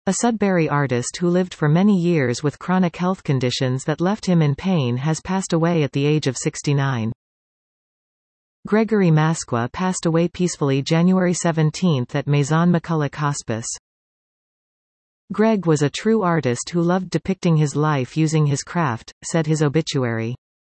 A Sudbury artist who lived for many years with chronic health conditions that left him in pain has passed away at the age of 69. Gregory Masqua passed away peacefully January 17 at Maison McCulloch Hospice. Greg was a true artist who loved depicting his life using his craft, said his obituary.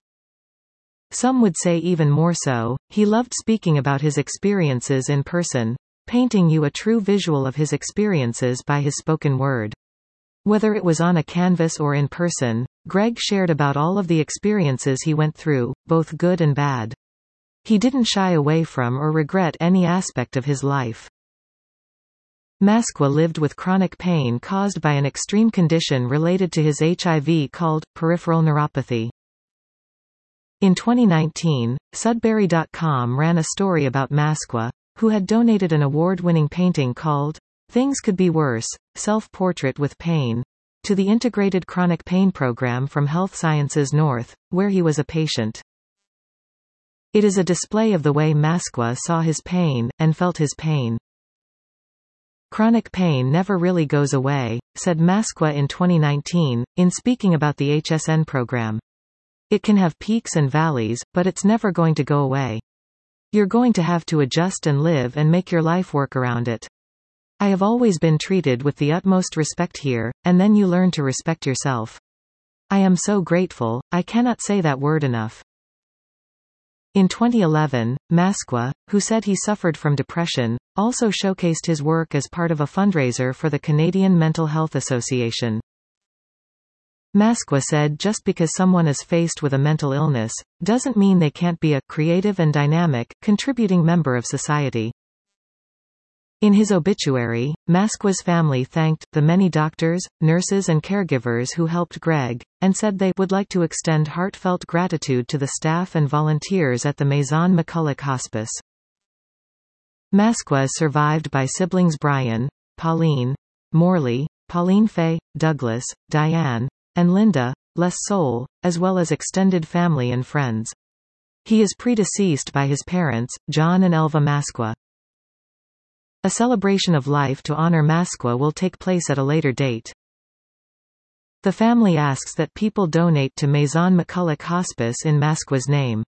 Some would say even more so, he loved speaking about his experiences in person, painting you a true visual of his experiences by his spoken word. Whether it was on a canvas or in person, Greg shared about all of the experiences he went through, both good and bad. He didn't shy away from or regret any aspect of his life. Masqua lived with chronic pain caused by an extreme condition related to his HIV called peripheral neuropathy. In 2019, Sudbury.com ran a story about Masqua, who had donated an award-winning painting called Things Could Be Worse, Self-Portrait with Pain, to the Integrated Chronic Pain Program from Health Sciences North, where he was a patient. It is a display of the way Masqua saw his pain, and felt his pain. Chronic pain never really goes away, said Masqua in 2019, in speaking about the HSN program. It can have peaks and valleys, but it's never going to go away. You're going to have to adjust and live and make your life work around it. I have always been treated with the utmost respect here, and then you learn to respect yourself. I am so grateful, I cannot say that word enough. In 2011, Masqua, who said he suffered from depression, also showcased his work as part of a fundraiser for the Canadian Mental Health Association. Masqua said just because someone is faced with a mental illness, doesn't mean they can't be a creative and dynamic, contributing member of society. In his obituary, Masqua's family thanked the many doctors, nurses and caregivers who helped Greg, and said they would like to extend heartfelt gratitude to the staff and volunteers at the Maison McCulloch Hospice. Masqua is survived by siblings Brian, Pauline, Morley, Pauline Faye, Douglas, Diane, and Linda, Les Soul, as well as extended family and friends. He is predeceased by his parents, John and Elva Masqua. A celebration of life to honor Masqua will take place at a later date. The family asks that people donate to Maison McCulloch Hospice in Masqua's name.